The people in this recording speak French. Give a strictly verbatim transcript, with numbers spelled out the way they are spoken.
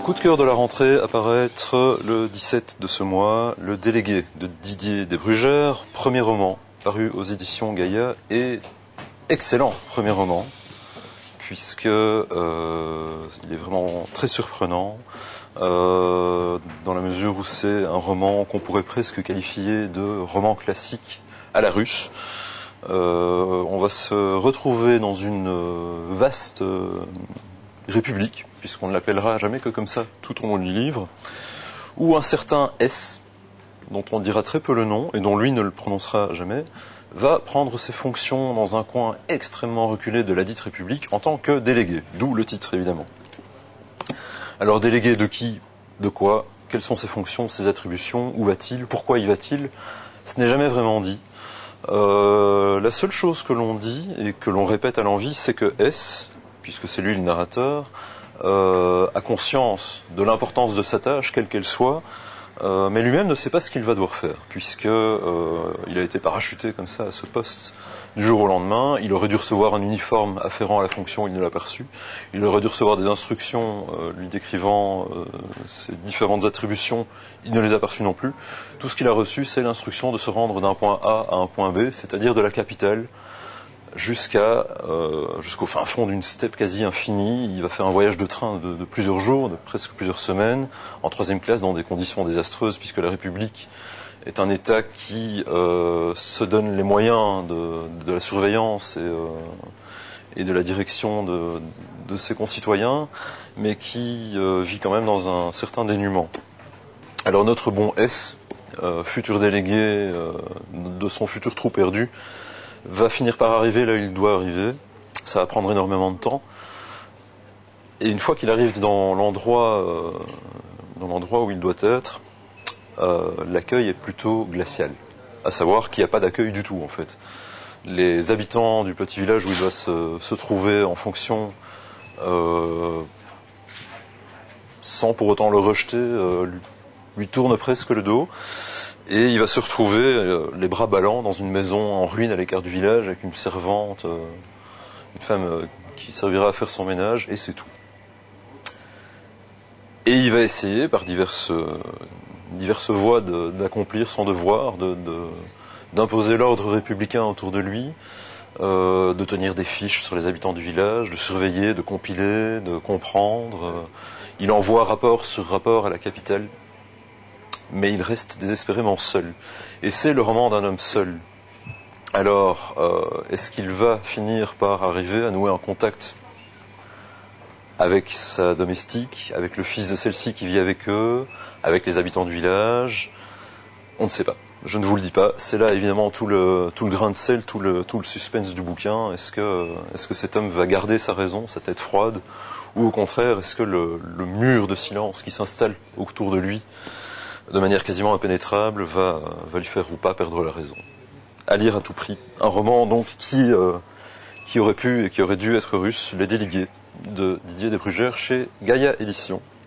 Coup de cœur de la rentrée, apparaître le dix-sept de ce mois, Le Délégué de Didier Desbrugères, premier roman, paru aux éditions Gaïa, et excellent premier roman, puisque euh, il est vraiment très surprenant, euh, dans la mesure où c'est un roman qu'on pourrait presque qualifier de roman classique à la russe. Euh, on va se retrouver dans une vaste euh, république, puisqu'on ne l'appellera jamais que comme ça tout au long du livre, où un certain S, dont on dira très peu le nom, et dont lui ne le prononcera jamais, va prendre ses fonctions dans un coin extrêmement reculé de la dite République en tant que délégué, d'où le titre évidemment. Alors délégué de qui, de quoi, quelles sont ses fonctions, ses attributions, où va-t-il, pourquoi y va-t-il, ce n'est jamais vraiment dit. Euh, la seule chose que l'on dit et que l'on répète à l'envi, c'est que S, puisque c'est lui le narrateur, euh, a conscience de l'importance de sa tâche, quelle qu'elle soit, euh, mais lui-même ne sait pas ce qu'il va devoir faire, puisque euh, il a été parachuté comme ça à ce poste du jour au lendemain. Il aurait dû recevoir un uniforme afférent à la fonction, il ne l'a pas reçu. Il aurait dû recevoir des instructions euh, lui décrivant euh, ses différentes attributions, il ne les a pas reçues non plus. Tout ce qu'il a reçu, c'est l'instruction de se rendre d'un point A à un point B, c'est-à-dire de la capitale, jusqu'à euh, jusqu'au fin fond d'une steppe quasi infinie. Il va faire un voyage de train de, de plusieurs jours, de presque plusieurs semaines, en troisième classe, dans des conditions désastreuses, puisque la République est un État qui euh, se donne les moyens de, de la surveillance et, euh, et de la direction de, de ses concitoyens, mais qui euh, vit quand même dans un certain dénuement. Alors notre bon S, euh, futur délégué euh, de son futur trou perdu, va finir par arriver là où il doit arriver. Ça va prendre énormément de temps. Et une fois qu'il arrive dans l'endroit, euh, dans l'endroit où il doit être, euh, l'accueil est plutôt glacial. À savoir qu'il n'y a pas d'accueil du tout en fait. Les habitants du petit village où il doit se, se trouver en fonction, euh, sans pour autant le rejeter, euh, lui, lui tournent presque le dos. Et il va se retrouver euh, les bras ballants dans une maison en ruine à l'écart du village avec une servante, euh, une femme euh, qui servira à faire son ménage, et c'est tout. Et il va essayer par diverses, euh, diverses voies de, d'accomplir son devoir, de, de, d'imposer l'ordre républicain autour de lui, euh, de tenir des fiches sur les habitants du village, de surveiller, de compiler, de comprendre. Euh, il envoie rapport sur rapport à la capitale, mais il reste désespérément seul. Et c'est le roman d'un homme seul. Alors, euh, est-ce qu'il va finir par arriver à nouer un contact avec sa domestique, avec le fils de celle-ci qui vit avec eux, avec les habitants du village? On ne sait pas. Je ne vous le dis pas. C'est là, évidemment, tout le, tout le grain de sel, tout le, tout le suspense du bouquin. Est-ce que, est-ce que cet homme va garder sa raison, sa tête froide, ou au contraire, est-ce que le, le mur de silence qui s'installe autour de lui, de manière quasiment impénétrable, va, va lui faire ou pas perdre la raison? À lire à tout prix. Un roman donc qui, euh, qui aurait pu et qui aurait dû être russe, Les Délégués de Didier Desbrugères chez Gaïa Éditions.